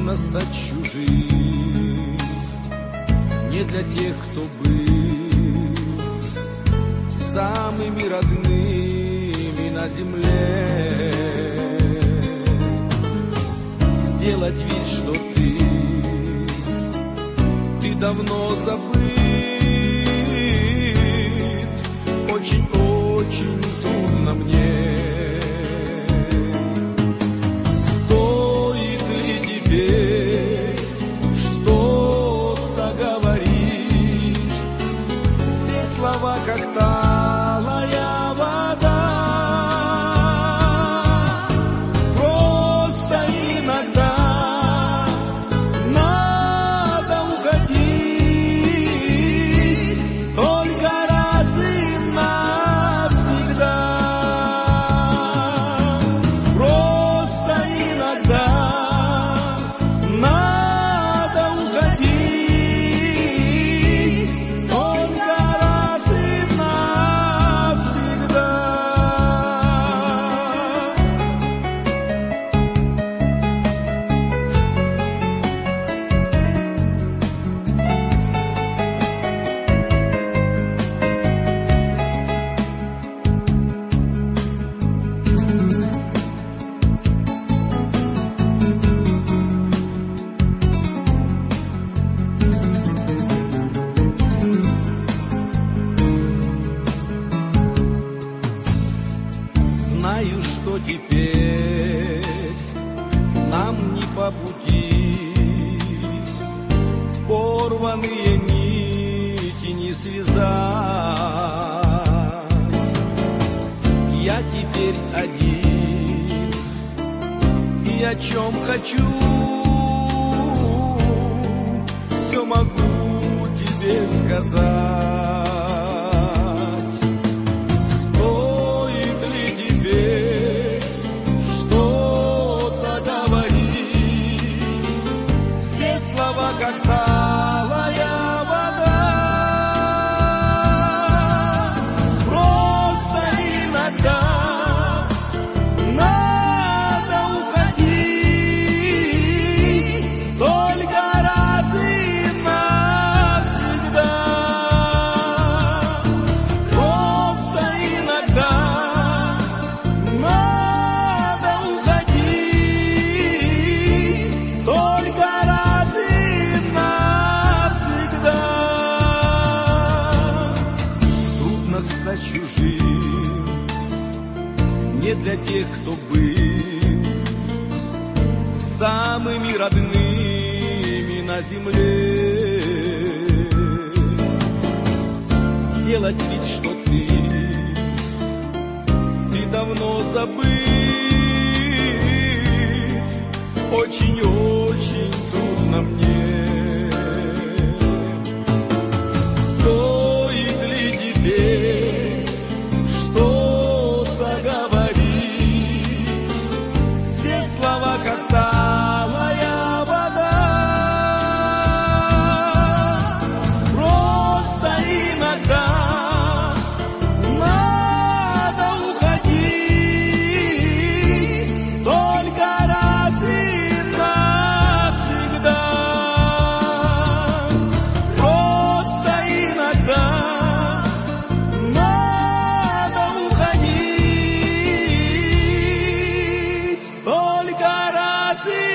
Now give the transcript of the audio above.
Трудно стать чужим не для тех, кто был самыми родными на земле. Сделать вид, что ты давно забыт, очень-очень трудно мне. Стоит ли тебе что-то говорить? Все слова как талая вода. Просто иногда надо уходить, только раз и навсегда. Просто иногда надо уходить, только раз и навсегда. Знаю, что теперь нам не по пути, порванные нити не связать. Я теперь один, и о чем хочу, все могу тебе сказать. Стоит ли тебе что-то говорить? Все слова как талая вода. Просто иногда надо уходить, только раз и навсегда. Просто иногда надо уходить, только раз и навсегда. Трудно стать чужим не для тех, кто был самыми родными на земле. Сделать вид, что ты давно забыт, очень-очень трудно мне. Стоит ли тебе что-то говорить? Все слова как талая вода. Просто иногда надо уходить, только раз и навсегда. Просто иногда надо уходить, только раз и